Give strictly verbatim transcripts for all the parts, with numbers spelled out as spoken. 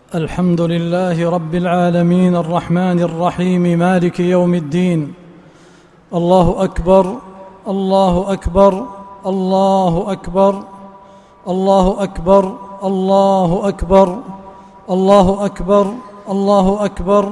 الحمد لله رب العالمين الرحمن الرحيم مالك يوم الدين. الله أكبر الله أكبر الله أكبر الله أكبر الله أكبر الله أكبر الله أكبر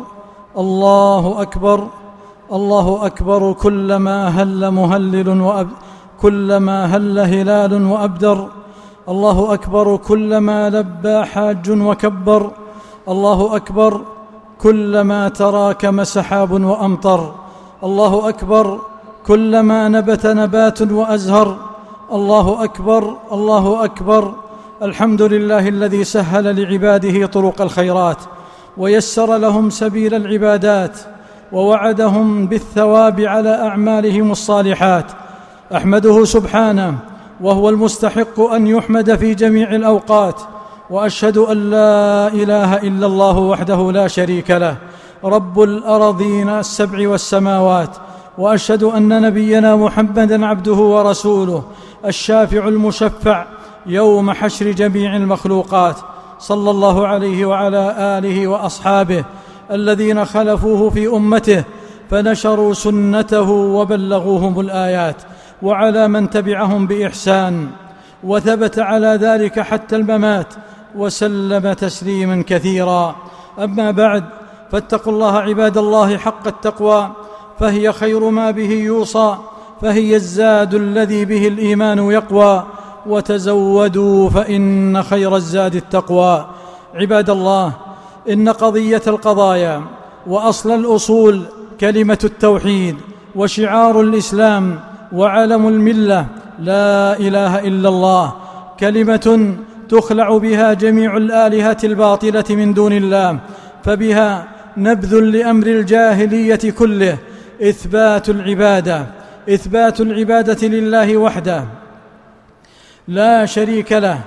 الله أكبر الله أكبر. كلما هل مهلل وأب كلما هل هلال وأبدر. الله أكبر كلما لبى حاج وكبر. الله أكبر كلما تراكم سحاب وأمطر. الله أكبر كلما نبت نبات وأزهر. الله أكبر الله أكبر. الحمد لله الذي سهل لعباده طرق الخيرات ويسر لهم سبيل العبادات ووعدهم بالثواب على أعمالهم الصالحات. أحمده سبحانه وهو المستحق أن يحمد في جميع الأوقات، وأشهد أن لا إله إلا الله وحده لا شريك له رب الأراضين السبع والسماوات. وأشهد أن نبينا محمدًا عبده ورسوله الشافع المشفع يوم حشر جميع المخلوقات، صلى الله عليه وعلى آله وأصحابه الذين خلفوه في أمته فنشروا سنته وبلغوهم الآيات، وعلى من تبعهم بإحسان وثبت على ذلك حتى الممات وسلم تسليما كثيرا. أما بعد، فاتقوا الله عباد الله حق التقوى، فهي خير ما به يوصى، فهي الزاد الذي به الإيمان يقوى. وتزودوا فإن خير الزاد التقوى. عباد الله، إن قضية القضايا وأصل الأصول كلمة التوحيد وشعار الإسلام وعلم الملة لا إله إلا الله، كلمة تخلع بها جميع الآلهة الباطلة من دون الله، فبها نبذ لأمر الجاهلية كله إثبات العبادة إثبات العبادة لله وحده لا شريك له.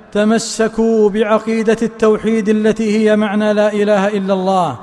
تمسكوا بعقيدة التوحيد التي هي معنى لا إله إلا الله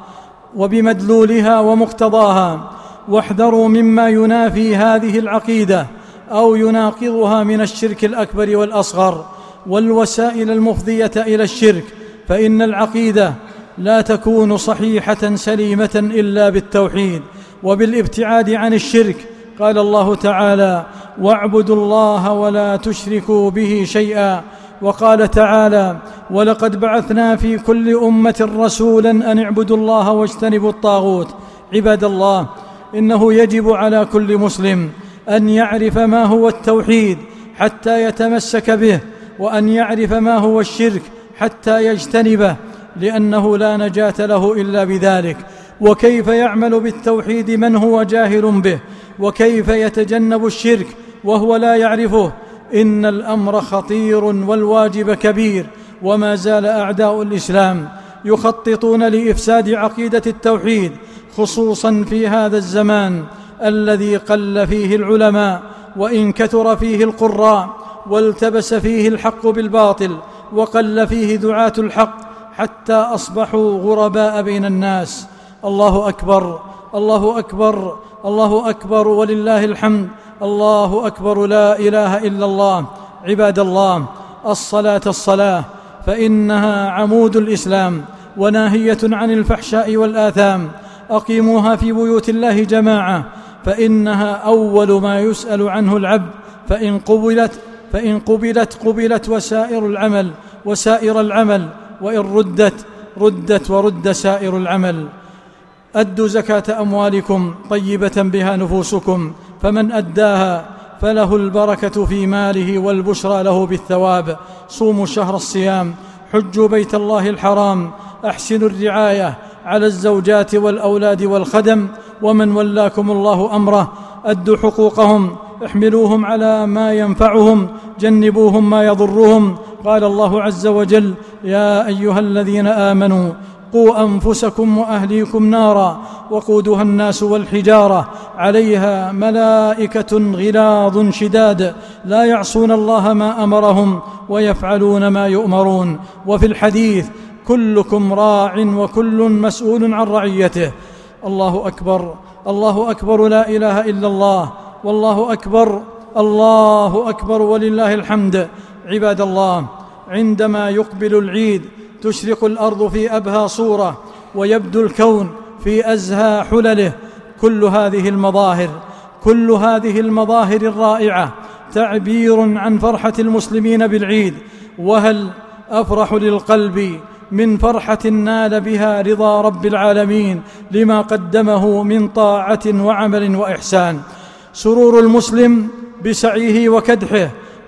وبمدلولها ومقتضاها، واحذروا مما ينافي هذه العقيدة أو يناقضها من الشرك الأكبر والأصغر والوسائل المفضية إلى الشرك، فإن العقيدة لا تكون صحيحة سليمة إلا بالتوحيد وبالابتعاد عن الشرك. قال الله تعالى: واعبدوا الله ولا تشركوا به شيئا. وقال تعالى: ولقد بعثنا في كل أمة رسولا أن اعبدوا الله واجتنبوا الطاغوت. عباد الله، إنه يجب على كل مسلم أن يعرف ما هو التوحيد حتى يتمسك به، وأن يعرف ما هو الشرك حتى يجتنبه، لأنه لا نجاة له إلا بذلك. وكيف يعمل بالتوحيد من هو جاهل به؟ وكيف يتجنب الشرك وهو لا يعرفه؟ إن الأمر خطير والواجب كبير، وما زال أعداء الإسلام يخططون لإفساد عقيدة التوحيد، خصوصا في هذا الزمان الذي قل فيه العلماء وإن كثر فيه القراء، والتبس فيه الحق بالباطل، وقل فيه دعاة الحق، حتى أصبحوا غرباء بين الناس. الله أكبر الله أكبر الله أكبر ولله الحمد. الله أكبر، لا إله إلا الله. عباد الله، الصلاة الصلاة فإنها عمود الإسلام وناهية عن الفحشاء والآثام. أقيموها في بيوت الله جماعة، فإنها أول ما يسأل عنه العبد، فإن قبلت فإن قبلت قبلت وسائر العمل وسائر العمل وإن ردت ردت ورد سائر العمل. أدوا زكاة أموالكم طيبة بها نفوسكم، فمن أداها فله البركة في ماله والبشرى له بالثواب. صوموا شهر الصيام، حجوا بيت الله الحرام، أحسنوا الرعاية على الزوجات والأولاد والخدم، ومن ولاكم الله أمره أدوا حقوقهم، احملوهم على ما ينفعهم، جنبوهم ما يضرهم. قال الله عز وجل: يا أيها الذين آمنوا قوا أنفسكم وأهليكم نارا وقودها الناس والحجارة عليها ملائكة غلاظ شداد لا يعصون الله ما أمرهم ويفعلون ما يؤمرون. وفي الحديث: كلكم راع وكل مسؤول عن رعيته. الله أكبر الله أكبر، لا إله إلا الله، والله أكبر الله أكبر ولله الحمد. عباد الله، عندما يقبل العيد تشرق الأرض في أبهى صورة ويبدو الكون في أزهى حلله. كل هذه المظاهر كل هذه المظاهر الرائعة تعبير عن فرحة المسلمين بالعيد. وهل أفرح للقلب من فرحة نال بها رضا رب العالمين لما قدمه من طاعة وعمل وإحسان. سرور المسلم بسعيه وكدحه،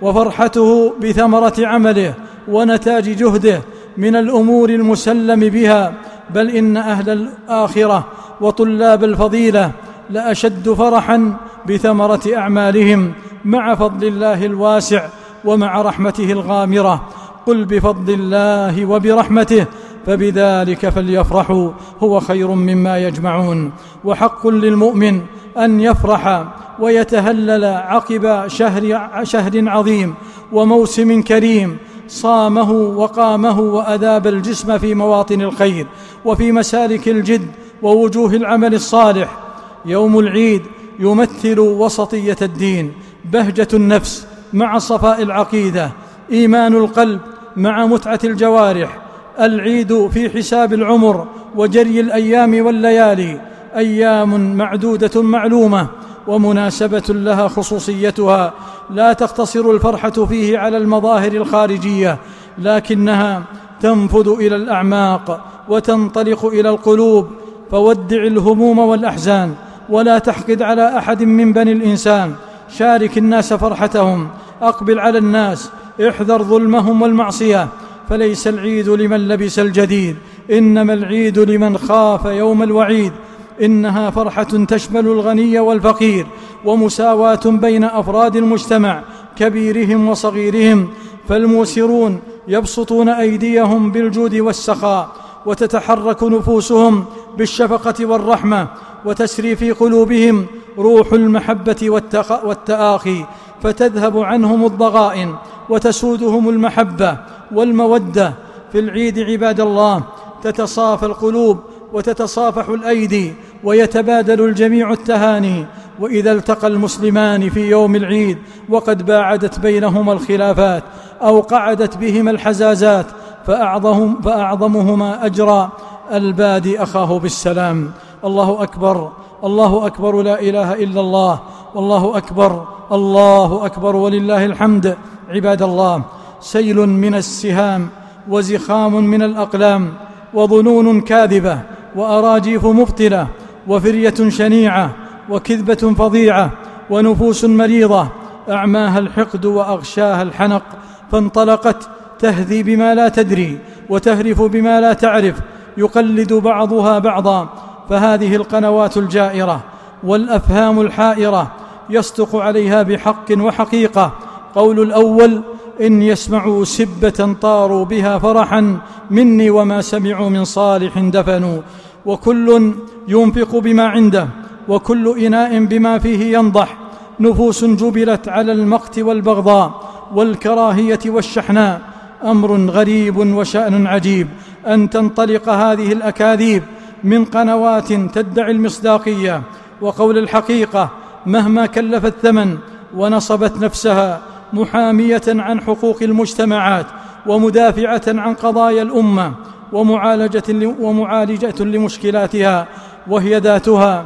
وفرحته بثمرة عمله ونتاج جهده من الأمور المسلم بها. بل إن أهل الآخرة وطلاب الفضيلة لأشد فرحا بثمرة أعمالهم مع فضل الله الواسع ومع رحمته الغامرة. قل بفضل الله وبرحمته فبذلك فليفرحوا هو خير مما يجمعون. وحق للمؤمن أن يفرح ويتهلل عقب شهر, شهر عظيم وموسم كريم صامه وقامه وأذاب الجسم في مواطن الخير وفي مسالك الجد ووجوه العمل الصالح. يوم العيد يمثل وسطية الدين، بهجة النفس مع صفاء العقيدة، إيمان القلب مع متعة الجوارح. العيد في حساب العمر وجري الأيام والليالي، أيام معدودة معلومة ومناسبة لها خصوصيتها، لا تقتصر الفرحة فيه على المظاهر الخارجية، لكنها تنفذ إلى الأعماق وتنطلق إلى القلوب. فودع الهموم والأحزان ولا تحقد على أحد من بني الإنسان، شارك الناس فرحتهم، أقبل على الناس، احذر ظلمهم والمعصية. فليس العيد لمن لبس الجديد، إنما العيد لمن خاف يوم الوعيد. إنها فرحة تشمل الغني والفقير، ومساواة بين أفراد المجتمع كبيرهم وصغيرهم. فالموسرون يبسطون أيديهم بالجود والسخاء، وتتحرك نفوسهم بالشفقة والرحمة، وتسري في قلوبهم روح المحبة والتآخي، فتذهب عنهم الضغائن وتسودهم المحبة والمودة. في العيد عباد الله تتصافى القلوب وتتصافح الأيدي ويتبادل الجميع التهاني. وإذا التقى المسلمان في يوم العيد وقد باعدت بينهما الخلافات أو قعدت بهما الحزازات فأعظم فأعظمهما أجرا البادي أخاه بالسلام. الله أكبر، الله أكبر، لا إله إلا الله، والله أكبر، الله أكبر، ولله الحمد. عباد الله، سيل من السهام وزخام من الأقلام وظنون كاذبة وأراجيف مبطلة وفرية شنيعة وكذبة فظيعة ونفوس مريضة أعماها الحقد وأغشاها الحنق، فانطلقت تهذي بما لا تدري وتهرف بما لا تعرف، يقلد بعضها بعضا. فهذه القنوات الجائرة والأفهام الحائرة يصدق عليها بحق وحقيقة قول الأول: إن يسمعوا سبة طاروا بها فرحا مني وما سمعوا من صالح دفنوا. وكل ينفق بما عنده، وكل إناء بما فيه ينضح. نفوس جبلت على المقت والبغضاء والكراهية والشحناء. أمر غريب وشأن عجيب أن تنطلق هذه الأكاذيب من قنوات تدعي المصداقية وقول الحقيقة مهما كلف الثمن، ونصبت نفسها محامية عن حقوق المجتمعات ومدافعة عن قضايا الأمة ومعالجة, ومعالجة لمشكلاتها، وهي ذاتها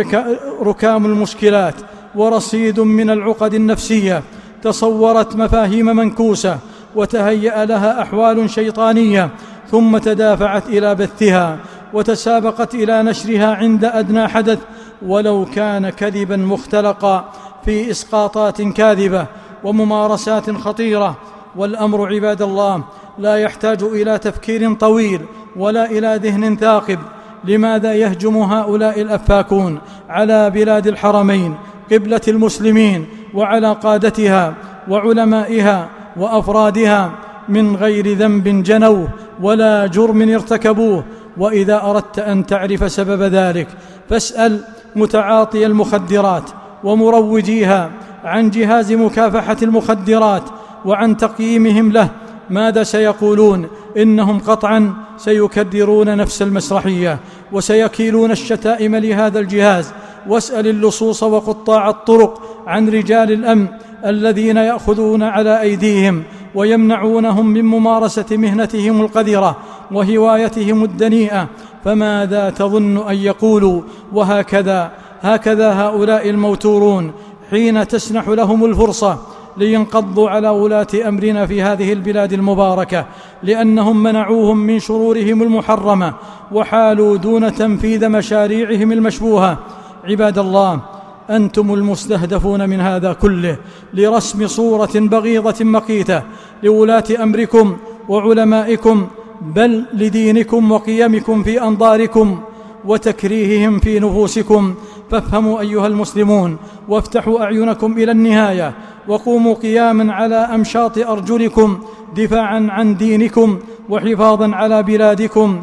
ركام المشكلات ورصيد من العقد النفسية. تصورت مفاهيم منكوسة وتهيأ لها أحوال شيطانية، ثم تدافعت إلى بثها وتسابقت إلى نشرها عند أدنى حدث ولو كان كذبا مختلقا، في إسقاطات كاذبة وممارسات خطيرة. والأمر عباد الله لا يحتاج إلى تفكير طويل ولا إلى ذهن ثاقب. لماذا يهجم هؤلاء الأفاكون على بلاد الحرمين قبلة المسلمين وعلى قادتها وعلمائها وأفرادها من غير ذنب جنوه ولا جرم ارتكبوه؟ وإذا أردت أن تعرف سبب ذلك فاسأل متعاطي المخدرات ومروجيها عن جهاز مكافحة المخدرات وعن تقييمهم له ماذا سيقولون؟ إنهم قطعا سيكررون نفس المسرحية وسيكيلون الشتائم لهذا الجهاز. واسأل اللصوص وقطاع الطرق عن رجال الأمن الذين يأخذون على أيديهم ويمنعونهم من ممارسة مهنتهم القذرة وهوايتهم الدنيئة، فماذا تظن أن يقولوا؟ وهكذا هكذا هؤلاء الموتورون حين تسنح لهم الفرصة لينقضوا على ولاة أمرنا في هذه البلاد المباركة، لأنهم منعوهم من شرورهم المحرمة وحالوا دون تنفيذ مشاريعهم المشبوهة. عباد الله، أنتم المستهدفون من هذا كله لرسم صورة بغيضة مقيتة لولاة أمركم وعلمائكم، بل لدينكم وقيمكم في أنظاركم وتكريههم في نفوسكم. فافهموا أيها المسلمون وافتحوا أعينكم إلى النهاية، وقوموا قياما على أمشاط أرجلكم دفاعا عن دينكم وحفاظا على بلادكم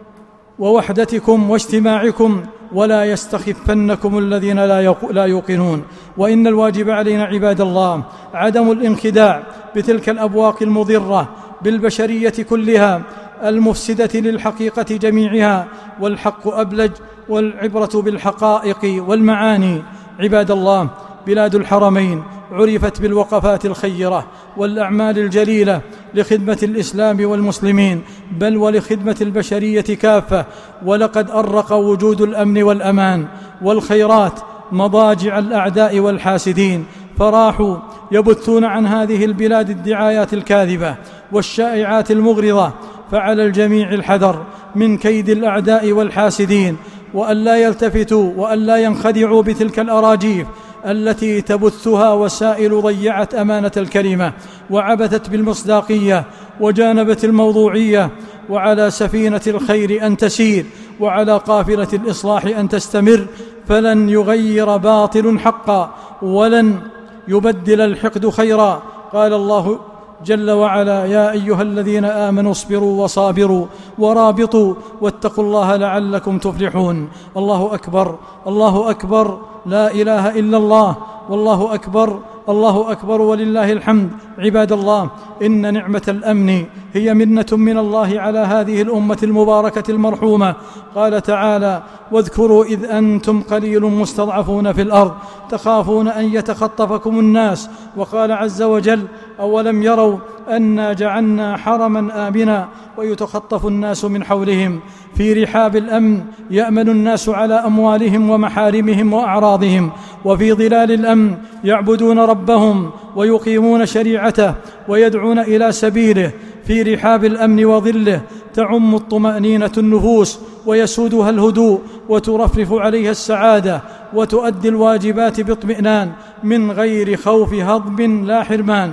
ووحدتكم واجتماعكم، ولا يستخفنكم الذين لا يوقنون. وإن الواجب علينا عباد الله عدم الانخداع بتلك الأبواق المضرة بالبشرية كلها المفسدة للحقيقة جميعها، والحق أبلج والعبرة بالحقائق والمعاني. عباد الله، بلاد الحرمين عرفت بالوقفات الخيرة والأعمال الجليلة لخدمة الإسلام والمسلمين، بل ولخدمة البشرية كافة، ولقد أرق وجود الأمن والأمان والخيرات مضاجع الأعداء والحاسدين، فراحوا يبثون عن هذه البلاد الدعايات الكاذبة والشائعات المغرضة. فعلى الجميع الحذر من كيد الأعداء والحاسدين، وأن لا يلتفتوا وأن لا ينخدعوا بتلك الأراجيف التي تبثها وسائل ضيعت أمانة الكلمة وعبثت بالمصداقية وجانبت الموضوعية. وعلى سفينة الخير أن تسير، وعلى قافلة الإصلاح أن تستمر، فلن يغير باطل حقا، ولن يبدل الحقد خيرا. قال الله جل وعلا: يا أيها الذين آمنوا اصبروا وصابروا ورابطوا واتقوا الله لعلكم تفلحون. الله أكبر، الله أكبر، لا إله إلا الله، والله أكبر، الله أكبر ولله الحمد. عباد الله، إن نعمة الأمن هي منة من الله على هذه الأمة المباركة المرحومة. قال تعالى: واذكروا إذ أنتم قليل مستضعفون في الأرض تخافون أن يتخطفكم الناس. وقال عز وجل: أولم يروا أنا جعلنا حرما آمنا ويتخطف الناس من حولهم. في رحاب الأمن يأمن الناس على أموالهم ومحارمهم وأعراضهم، وفي ظلال الأمن يعبدون ربهم ويقيمون شريعته ويدعون إلى سبيله. في رحاب الأمن وظله تعم الطمأنينة النفوس ويسودها الهدوء وترفرف عليها السعادة وتؤدي الواجبات باطمئنان من غير خوف هضم لا حرمان.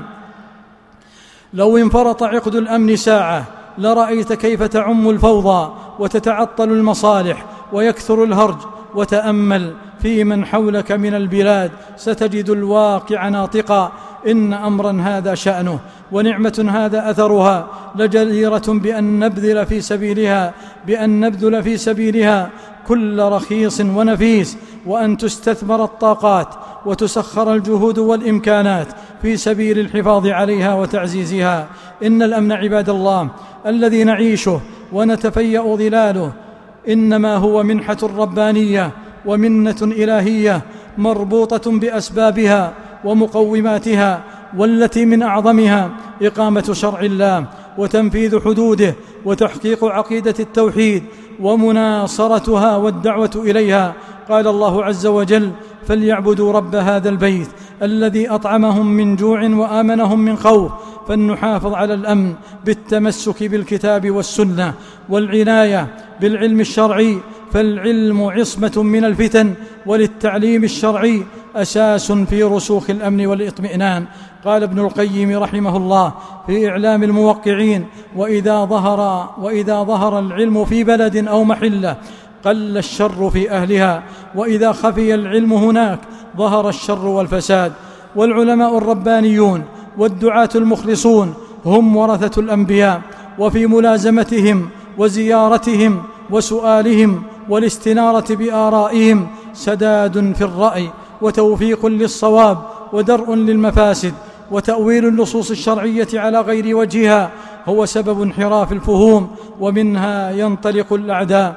لو انفرط عقد الأمن ساعة لرأيت كيف تعم الفوضى وتتعطل المصالح ويكثر الهرج. وتأمل في من حولك من البلاد ستجد الواقع ناطقا. إن أمرا هذا شأنه ونعمة هذا أثرها لجديرة بأن نبذل في سبيلها بأن نبذل في سبيلها كل رخيص ونفيس، وأن تستثمر الطاقات وتسخر الجهود والإمكانات في سبيل الحفاظ عليها وتعزيزها. إن الأمن عباد الله الذي نعيشه ونتفيأ ظلاله إنما هو منحة ربانية ومنة إلهية مربوطة بأسبابها ومقوماتها، والتي من أعظمها إقامة شرع الله وتنفيذ حدوده وتحقيق عقيدة التوحيد ومناصرتها والدعوة إليها. قال الله عز وجل: فليعبدوا رب هذا البيت الذي أطعمهم من جوع وآمنهم من خوف. فلنحافظ على الأمن بالتمسك بالكتاب والسنة والعناية بالعلم الشرعي، فالعلم عصمة من الفتن، وللتعليم الشرعي أساس في رسوخ الأمن والإطمئنان. قال ابن القيم رحمه الله في إعلام الموقعين: وإذا ظهر, وإذا ظهر العلم في بلد أو محلة قل الشر في أهلها، وإذا خفي العلم هناك ظهر الشر والفساد. والعلماء الربانيون والدعاة المخلصون هم ورثة الأنبياء، وفي ملازمتهم وزيارتهم وسؤالهم والاستنارة بآرائهم سداد في الرأي وتوفيق للصواب ودرء للمفاسد. وتأويل النصوص الشرعية على غير وجهها هو سبب انحراف الفهوم، ومنها ينطلق الأعداء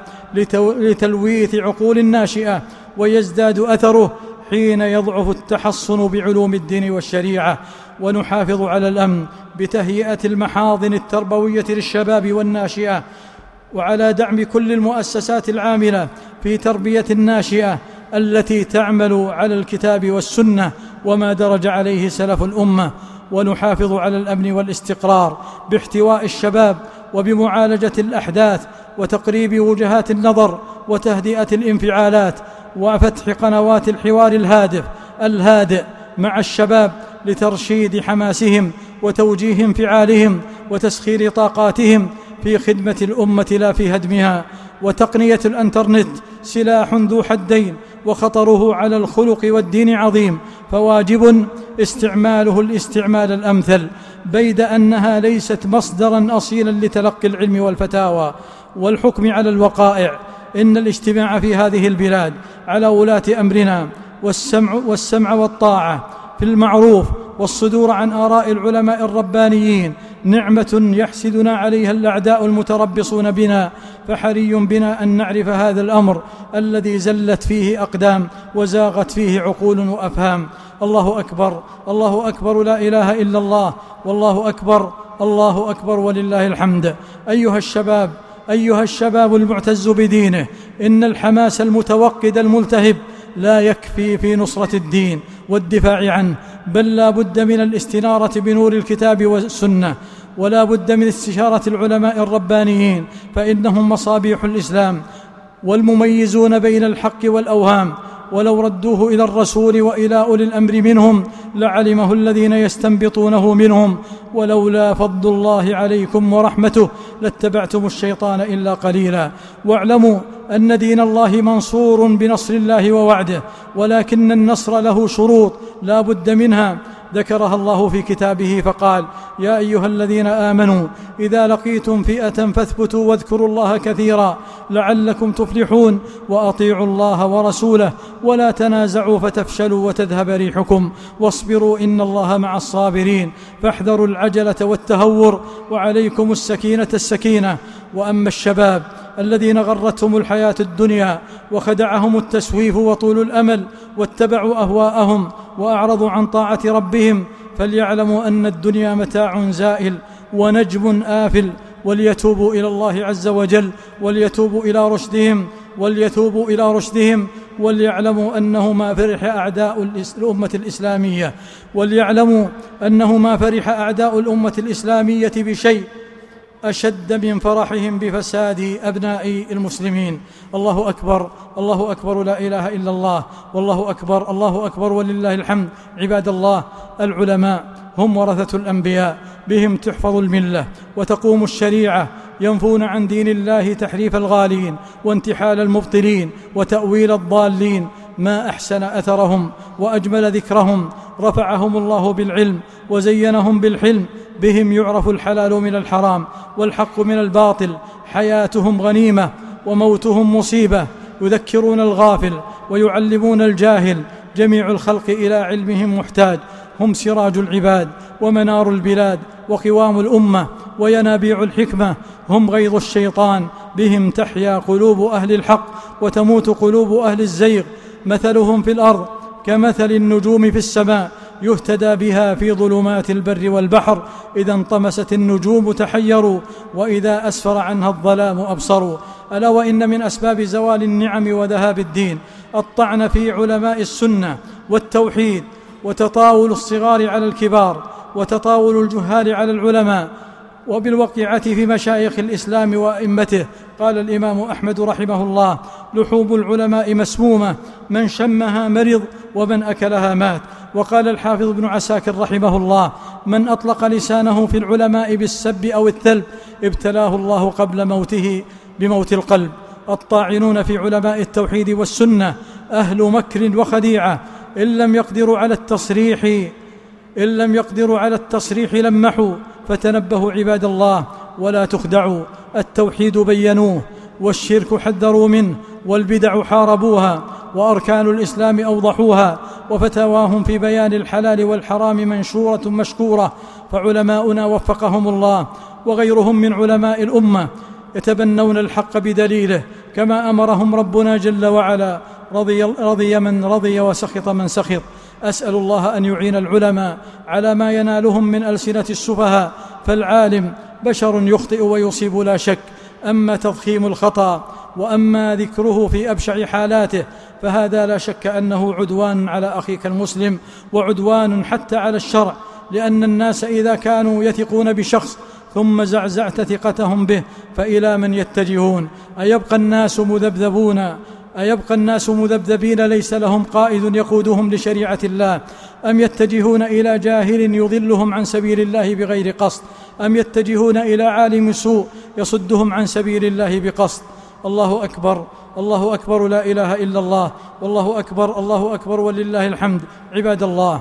لتلويث عقول الناشئة، ويزداد أثره حين يضعف التحصن بعلوم الدين والشريعة. ونحافظ على الأمن بتهيئة المحاضن التربوية للشباب والناشئة، وعلى دعم كل المؤسسات العاملة في تربية الناشئة التي تعمل على الكتاب والسنة وما درج عليه سلف الأمة. ونحافظ على الأمن والاستقرار باحتواء الشباب وبمعالجة الأحداث وتقريب وجهات النظر وتهدئة الانفعالات وفتح قنوات الحوار الهادف الهادئ مع الشباب لترشيد حماسهم وتوجيه انفعالهم وتسخير طاقاتهم في خدمة الأمة لا في هدمها. وتقنية الانترنت سلاح ذو حدين، وخطره على الخلق والدين عظيم، فواجب استعماله الاستعمال الأمثل، بيد أنها ليست مصدرا أصيلا لتلقي العلم والفتاوى والحكم على الوقائع. إن الاجتماع في هذه البلاد على ولاة أمرنا والسمع, والسمع والطاعة في المعروف والصدور عن آراء العلماء الربانيين نعمة يحسدنا عليها الأعداء المتربصون بنا، فحري بنا أن نعرف هذا الأمر الذي زلت فيه أقدام وزاغت فيه عقول وأفهام. الله أكبر، الله أكبر، لا إله إلا الله، والله أكبر، الله أكبر ولله الحمد. أيها الشباب أيها الشباب المعتز بدينه، إن الحماس المتوقد الملتهب لا يكفي في نصرة الدين والدفاع عنه، بل لا بد من الاستنارة بنور الكتاب والسنة، ولا بد من استشارة العلماء الربانيين، فإنهم مصابيح الإسلام والمميزون بين الحق والأوهام. ولو ردوه إلى الرسول وإلى أولي الأمر منهم لعلمه الذين يستنبطونه منهم، ولولا فضل الله عليكم ورحمته لاتبعتم الشيطان إلا قليلا. واعلموا أن دين الله منصور بنصر الله ووعده، ولكن النصر له شروط لا بد منها ذكرها الله في كتابه فقال: يا أيها الذين آمنوا إذا لقيتم فئة فاثبتوا واذكروا الله كثيرا لعلكم تفلحون، وأطيعوا الله ورسوله ولا تنازعوا فتفشلوا وتذهب ريحكم، واصبروا إن الله مع الصابرين. فاحذروا العجلة والتهور، وعليكم السكينة السكينة. وأما الشباب الذين غرتهم الحياة الدنيا وخدعهم التسويف وطول الأمل واتبعوا أهواءهم وأعرضوا عن طاعة ربهم، فليعلموا أن الدنيا متاع زائل ونجم آفل، وليتوبوا إلى الله عز وجل، وليتوبوا إلى رشدهم وليتوبوا إلى رشدهم وليعلموا أنه ما فرح أعداء الأمة الإسلامية وليعلموا أنه ما فرح أعداء الأمة الإسلامية بشيء أشد من فرحهم بفساد أبناء المسلمين. الله أكبر، الله أكبر، لا إله إلا الله، والله أكبر، الله أكبر ولله الحمد. عباد الله، العلماء هم ورثة الأنبياء، بهم تحفظ الملة وتقوم الشريعة، ينفون عن دين الله تحريف الغالين وانتحال المبطلين وتأويل الضالين. ما أحسن أثرهم وأجمل ذكرهم، رفعهم الله بالعلم وزينهم بالحلم، بهم يعرف الحلال من الحرام والحق من الباطل، حياتهم غنيمة وموتهم مصيبة، يذكرون الغافل ويعلمون الجاهل، جميع الخلق إلى علمهم محتاج، هم سراج العباد ومنار البلاد وقوام الأمة وينابيع الحكمة، هم غيظ الشيطان، بهم تحيا قلوب أهل الحق وتموت قلوب أهل الزيغ. مثلهم في الأرض كمثل النجوم في السماء، يهتدى بها في ظلمات البر والبحر، إذا انطمست النجوم تحيروا، وإذا أسفر عنها الظلام أبصروا. ألا وإن من أسباب زوال النعم وذهاب الدين الطعن في علماء السنة والتوحيد، وتطاول الصغار على الكبار، وتطاول الجهال على العلماء، وبالوقعة في مشايخ الإسلام وأئمته. قال الإمام أحمد رحمه الله: لحوم العلماء مسمومة، من شمها مرض ومن أكلها مات. وقال الحافظ ابن عساكر رحمه الله: من أطلق لسانه في العلماء بالسب أو الثلب ابتلاه الله قبل موته بموت القلب. الطاعنون في علماء التوحيد والسنة أهل مكر وخديعة، إن لم يقدروا على التصريح إن لم يقدروا على التصريح لمحوا. فتنبهوا عباد الله ولا تخدعوا، التوحيد بينوه، والشرك حذروا منه، والبدع حاربوها، وأركان الإسلام أوضحوها، وفتاواهم في بيان الحلال والحرام منشورة مشكورة، فعلماؤنا وفقهم الله وغيرهم من علماء الأمة يتبنون الحق بدليله كما أمرهم ربنا جل وعلا، رضي, رضي من رضي وسخط من سخط. أسأل الله أن يعين العلماء على ما ينالهم من ألسنة السفهاء، فالعالم بشر يخطئ ويصيب لا شك، أما تضخيم الخطأ وأما ذكره في أبشع حالاته فهذا لا شك أنه عدوان على أخيك المسلم، وعدوان حتى على الشرع، لأن الناس إذا كانوا يثقون بشخص ثم زعزعت ثقتهم به فإلى من يتجهون؟ أيبقى الناس مذبذبون أيبقى الناس مذبذبين ليس لهم قائد يقودهم لشريعة الله؟ أم يتجهون إلى جاهل يضلهم عن سبيل الله بغير قصد؟ أم يتجهون إلى عالم سوء يصدهم عن سبيل الله بقصد؟ الله أكبر، الله أكبر، لا إله إلا الله، والله أكبر، الله أكبر ولله الحمد. عباد الله،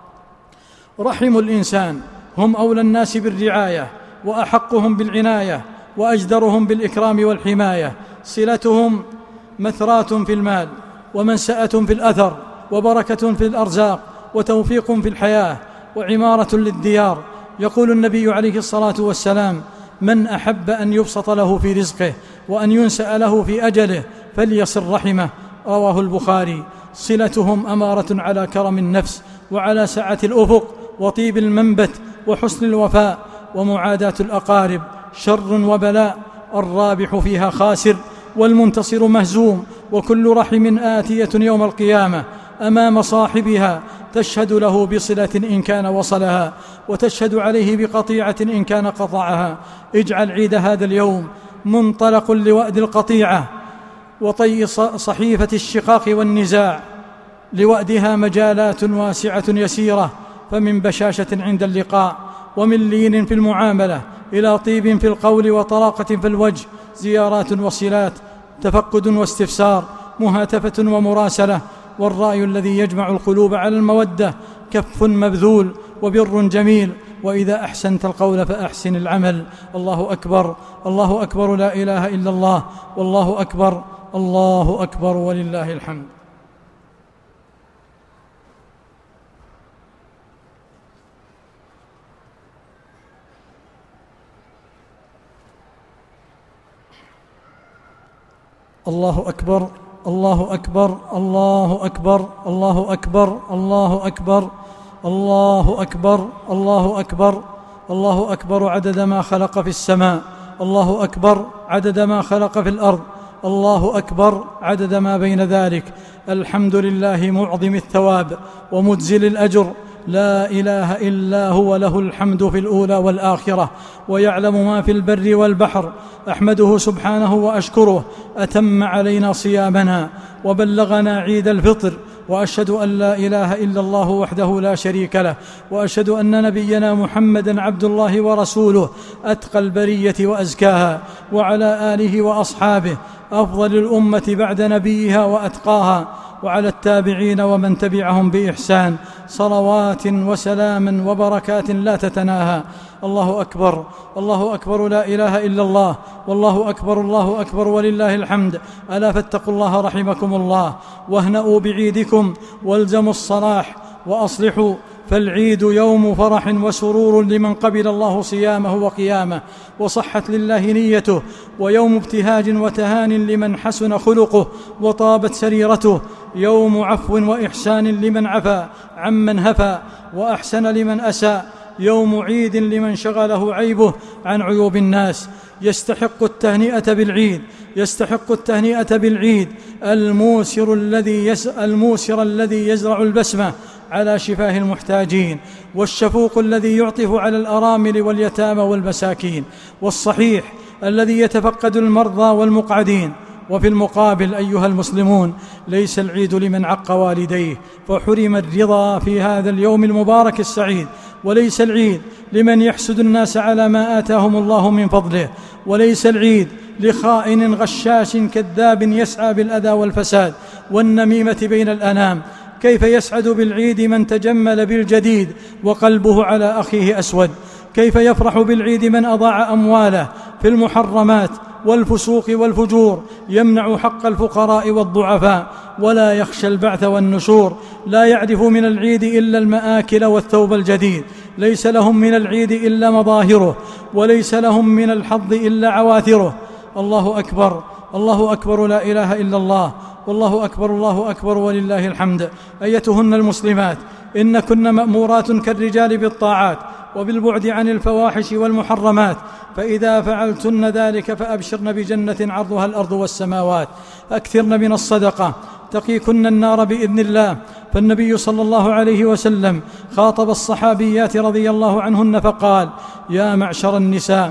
رحم الإنسان هم أولى الناس بالرعاية وأحقهم بالعناية وأجدرهم بالإكرام والحماية. صلتهم مثراة في المال ومنسأة في الأثر وبركة في الأرزاق وتوفيق في الحياة وعمارة للديار. يقول النبي عليه الصلاة والسلام: من أحب أن يبسط له في رزقه وأن ينسأ له في أجله فليصل رحمه، رواه البخاري. صلتهم أمارة على كرم النفس وعلى سعة الأفق وطيب المنبت وحسن الوفاء، ومعاداة الأقارب شر وبلاء، الرابح فيها خاسر والمنتصر مهزوم، وكل رحم آتية يوم القيامة أمام صاحبها تشهد له بصلة إن كان وصلها، وتشهد عليه بقطيعة إن كان قطعها. اجعل عيد هذا اليوم منطلق لوأد القطيعة وطي صحيفة الشقاق والنزاع، لوأدها مجالات واسعة يسيرة، فمن بشاشة عند اللقاء ومن لين في المعاملة إلى طيب في القول وطلاقة في الوجه، زيارات وصلات، تفقد واستفسار، مهاتفة ومراسلة، والرأي الذي يجمع القلوب على المودة، كف مبذول وبر جميل، وإذا أحسنت القول فأحسن العمل. الله أكبر، الله أكبر، لا إله إلا الله، والله أكبر، الله أكبر ولله الحمد. الله أكبر، الله أكبر، الله أكبر، الله أكبر، الله أكبر، الله أكبر، الله أكبر، الله أكبر عدد ما خلق في السماء، الله أكبر عدد ما خلق في الأرض، الله أكبر عدد ما بين ذلك. الحمد لله معظم الثواب ومجزل الأجر، لا إله إلا هو، له الحمد في الأولى والآخرة، ويعلم ما في البر والبحر. أحمده سبحانه وأشكره، أتم علينا صيامنا وبلغنا عيد الفطر، وأشهد أن لا إله إلا الله وحده لا شريك له، وأشهد أن نبينا محمدًا عبد الله ورسوله، أتقى البرية وأزكاها، وعلى آله وأصحابه أفضل الأمة بعد نبيها وأتقاها، وعلى التابعين ومن تبعهم بإحسان صلوات وسلام وبركات لا تتناهى. الله أكبر، الله أكبر، لا إله إلا الله، والله أكبر، الله أكبر ولله الحمد. ألا فاتقوا الله رحمكم الله، واهنأوا بعيدكم والزموا الصلاح وأصلحوا، فالعيد يوم فرح وسرور لمن قبل الله صيامه وقيامه وصحت لله نيته، ويوم ابتهاج وتهان لمن حسن خلقه وطابت سريرته، يوم عفو وإحسان لمن عفا عمن هفا وأحسن لمن أساء، يوم عيد لمن شغله عيبه عن عيوب الناس. يستحق التهنئة بالعيد، يستحق التهنئة بالعيد الموسر الذي يز... الموسر الذي يزرع البسمة على شفاه المحتاجين، والشفوق الذي يعطف على الأرامل واليتامى والمساكين، والصحيح الذي يتفقد المرضى والمقعدين. وفي المقابل أيها المسلمون، ليس العيد لمن عق والديه فحرم الرضا في هذا اليوم المبارك السعيد، وليس العيد لمن يحسد الناس على ما آتاهم الله من فضله، وليس العيد لخائن غشاش كذاب يسعى بالأذى والفساد والنميمة بين الأنام. كيف يسعد بالعيد من تجمل بالجديد وقلبه على أخيه أسود؟ كيف يفرح بالعيد من أضاع أمواله في المحرمات والفسوق والفجور، يمنع حق الفقراء والضعفاء، ولا يخشى البعث والنشور، لا يعرف من العيد إلا المآكل والثوب الجديد، ليس لهم من العيد إلا مظاهره، وليس لهم من الحظ إلا عواثره. الله أكبر، الله أكبر، لا إله إلا الله، والله أكبر، الله أكبر، ولله الحمد. أيتهن المسلمات، إن كن مأمورات كالرجال بالطاعات وبالبعد عن الفواحش والمحرمات، فإذا فعلتن ذلك فأبشرن بجنة عرضها الأرض والسماوات. أكثرن من الصدقة تقيكن النار بإذن الله. فالنبي صلى الله عليه وسلم خاطب الصحابيات رضي الله عنهن فقال: يا معشر النساء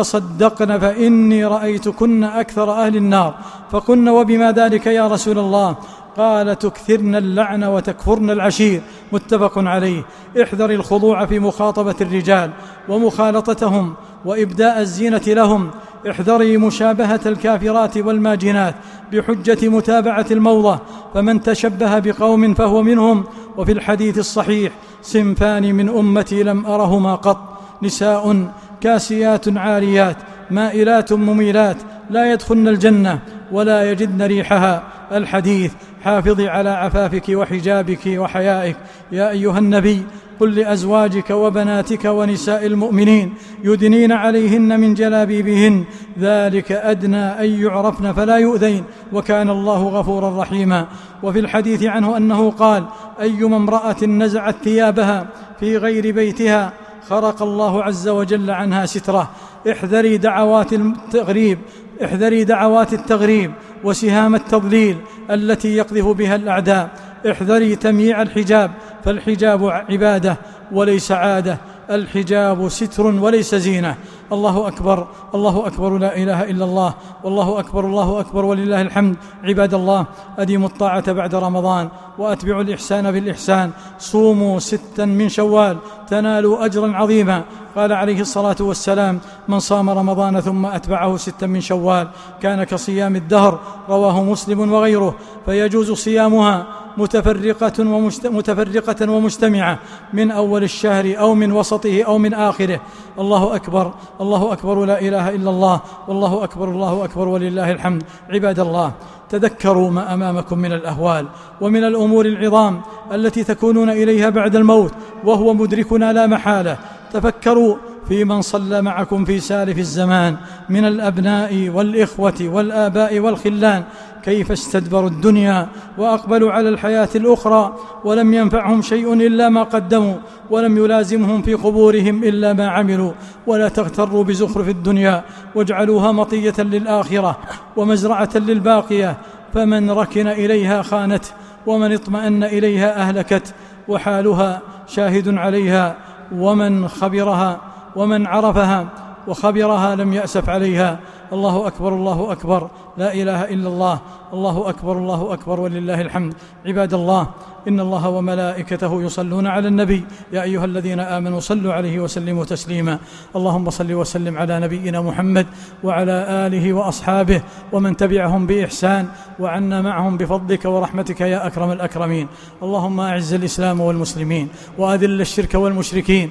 تصدقن فإني رأيتكن أكثر أهل النار. فقلن: وبما ذلك يا رسول الله؟ قال: تكثرن اللعن وتكفرن العشير. متفق عليه. احذر الخضوع في مخاطبة الرجال ومخالطتهم وإبداء الزينة لهم. احذري مشابهة الكافرات والماجنات بحجة متابعة الموضة، فمن تشبه بقوم فهو منهم. وفي الحديث الصحيح: صنفان من أمتي لم أرهما قط، نساء كاسيات عاريات مائلات مميلات لا يدخلن الجنة ولا يجدن ريحها. الحديث. حافظي على عفافك وحجابك وحيائك. يا أيها النبي، قل لأزواجك وبناتك ونساء المؤمنين يدنين عليهن من جلابيبهن، ذلك أدنى أن يعرفن فلا يؤذين، وكان الله غفورا رحيما. وفي الحديث عنه أنه قال: أيما امرأة نزعت ثيابها في غير بيتها خرق الله عز وجل عنها ستره. احذري دعوات التغريب احذري دعوات التغريب وسهام التضليل التي يقذف بها الأعداء. احذري تمييع الحجاب، فالحجاب عبادة وليس عادة، الحجاب ستر وليس زينة. الله أكبر، الله أكبر، لا إله إلا الله، والله أكبر، الله أكبر، ولله الحمد. عباد الله، أديموا الطاعة بعد رمضان، وأتبعوا الإحسان بالإحسان. صوموا ستا من شوال تنالوا أجرا عظيما. قال عليه الصلاة والسلام: من صام رمضان ثم أتبعه ستا من شوال كان كصيام الدهر. رواه مسلم وغيره. فيجوز صيامها متفرقة, ومست... متفرقة ومجتمعة من أول الشهر أو من وسطه أو من آخره. الله أكبر، الله أكبر، لا إله إلا الله، والله أكبر، الله أكبر، ولله الحمد. عباد الله، تذكروا ما أمامكم من الأهوال ومن الأمور العظام التي تكونون إليها بعد الموت، وهو مدركنا لا محالة. تفكروا في من صلى معكم في سالف الزمان من الأبناء والإخوة والآباء والخلان، كيف استدبروا الدنيا وأقبلوا على الحياة الأخرى، ولم ينفعهم شيء إلا ما قدموا، ولم يلازمهم في قبورهم إلا ما عملوا. ولا تغتروا بزخرف الدنيا واجعلوها مطية للآخرة ومزرعة للباقية، فمن ركن إليها خانته، ومن اطمأن إليها أهلكت، وحالها شاهد عليها. ومن خبرها ومن عرفها وخبرها لم يأسف عليها. الله أكبر، الله أكبر، لا إله إلا الله، الله أكبر، الله أكبر، ولله الحمد. عباد الله، إن الله وملائكته يصلون على النبي. يا أيها الذين آمنوا صلوا عليه وسلموا تسليما. اللهم صل وسلم على نبينا محمد وعلى آله وأصحابه ومن تبعهم بإحسان، وعنا معهم بفضلك ورحمتك يا أكرم الأكرمين. اللهم أعز الإسلام والمسلمين، وأذل الشرك والمشركين.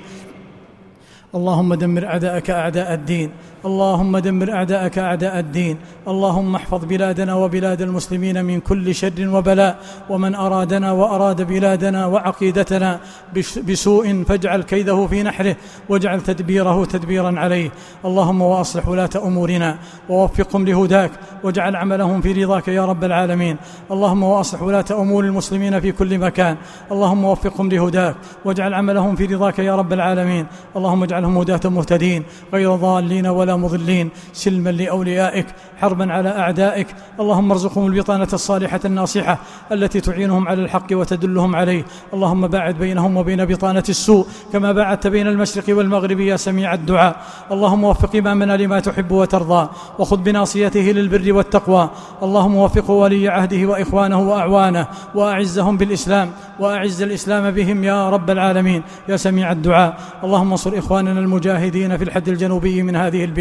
اللهم دمر أعداءك أعداء الدين، اللهم دمر أعداءك أعداء الدين. اللهم احفظ بلادنا وبلاد المسلمين من كل شر وبلاء، ومن أرادنا وأراد بلادنا وعقيدتنا بسوء فاجعل كيده في نحره، واجعل تدبيره تدبيرا عليه. اللهم وأصلح ولاة أمورنا ووفقهم لهداك، واجعل عملهم في رضاك يا رب العالمين. اللهم وأصلح ولاة أمور المسلمين في كل مكان، اللهم وفقهم لهداك، واجعل عملهم في رضاك يا رب العالمين. اللهم اجعلهم هداة مهتدين غير ضالين ولا مضلين، سلما لأوليائك، حربا على أعدائك. اللهم ارزقهم البطانة الصالحة الناصحة التي تعينهم على الحق وتدلهم عليه. اللهم باعد بينهم وبين بطانة السوء كما باعدت بين المشرق والمغرب يا سميع الدعاء. اللهم وفق إمامنا لما تحب وترضى، وخذ بناصيته للبر والتقوى. اللهم وفق ولي عهده وإخوانه وأعوانه، وأعزهم بالإسلام، وأعز الإسلام بهم يا رب العالمين يا سميع الدعاء. اللهم انصر إخواننا المجاهدين في الحد الجنوبي من هذه البلاد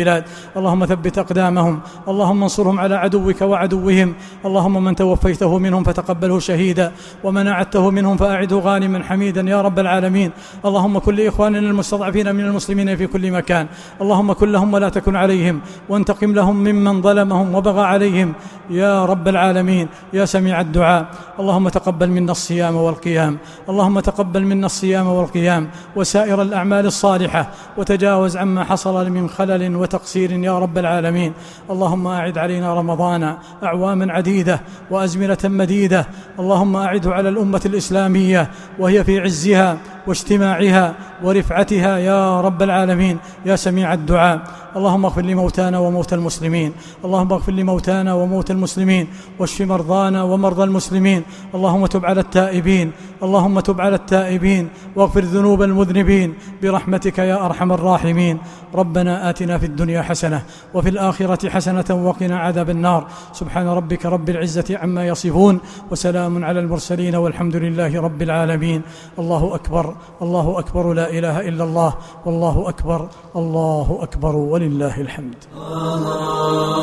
البلاد، اللهم ثبت أقدامهم، اللهم انصرهم على عدوك وعدوهم، اللهم من توفيته منهم فتقبله شهيدا، ومن أعدته منهم فأعده غانما حميدا يا رب العالمين. اللهم كن لإخواننا المستضعفين من المسلمين في كل مكان، اللهم كن لهم ولا تكن عليهم، وانتقم لهم ممن ظلمهم وبغى عليهم يا رب العالمين يا سميع الدعاء. اللهم تقبل منا الصيام والقيام، اللهم تقبل منا الصيام والقيام وسائر الأعمال الصالحة، وتجاوز عما حصل من خلل وتقصير يا رب العالمين. اللهم أعد علينا رمضان أعواما عديدة وأزمنة مديدة، اللهم أعده على الأمة الإسلامية وهي في عزها واجتماعها ورفعتها يا رب العالمين يا سميع الدعاء. اللهم اغفر لموتانا وموتى المسلمين، اللهم اغفر لموتانا وموتى المسلمين، واشف مرضانا ومرضى المسلمين. اللهم تب على التائبين، اللهم تب على التائبين واغفر ذنوب المذنبين برحمتك يا أرحم الراحمين. ربنا آتنا في الدنيا حسنة وفي الآخرة حسنة وقنا عذاب النار. سبحان ربك رب العزة عما يصفون، وسلام على المرسلين، والحمد لله رب العالمين. الله أكبر، الله أكبر، لا إله إلا الله، والله أكبر، الله أكبر، ولله الحمد.